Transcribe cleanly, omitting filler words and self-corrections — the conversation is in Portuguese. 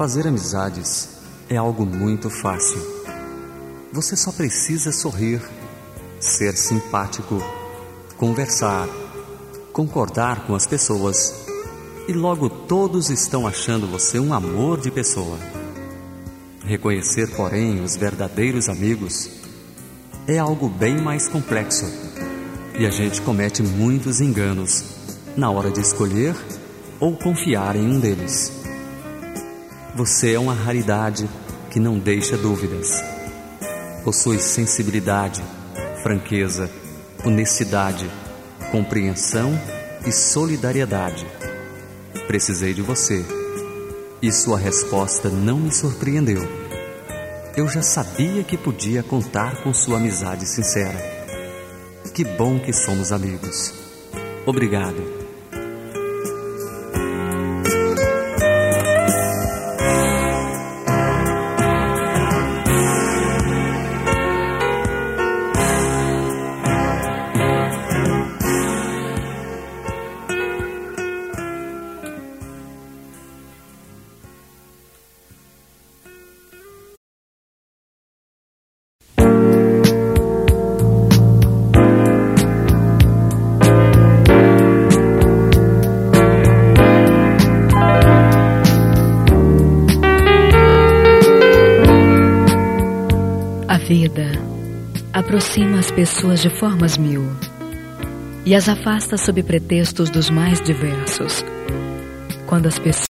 Fazer amizades é algo muito fácil. Você só precisa sorrir, ser simpático, conversar, concordar com as pessoas e logo todos estão achando você um amor de pessoa. Reconhecer, porém, os verdadeiros amigos é algo bem mais complexo e a gente comete muitos enganos na hora de escolher ou confiar em um deles. Você é uma raridade que não deixa dúvidas. Possui sensibilidade, franqueza, honestidade, compreensão e solidariedade. Precisei de você e sua resposta não me surpreendeu. Eu já sabia que podia contar com sua amizade sincera. Que bom que somos amigos. Obrigado. A vida aproxima as pessoas de formas mil e as afasta sob pretextos dos mais diversos. Quando as pessoas